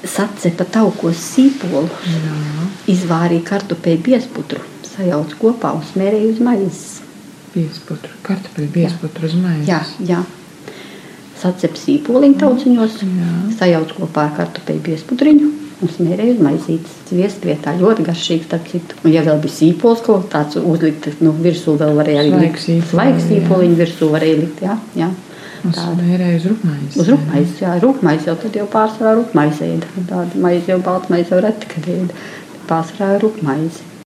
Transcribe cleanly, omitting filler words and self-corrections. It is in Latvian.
sacepa taukos sīpolu, izvārīja kartupeļu biezputru, sajauc kopā un smērēja uz maizes. Biezputru, kartupeļu biezputru uz maizes. Jā. Sacep sīpoliņu tauciņos, sajauc kopā ar kartupeļu biezputriņu un smērēja uz maizītes. Zviest vietā ļoti garšīgs, starp citu. Un ja vēl bija sīpols kaut tāds uzlikt, virsū vēl varēja arī svaigs sīpoliņu virsū varēja likt, jā. Un smērēja uz rupmaizes. Uz rupmaizes, jā. Rupmaizes jau tad jau pārsvarā rupmaize ēda. Tāda maize jau balta maize jau reti, kad ēda. Pārsvarā rupmaize.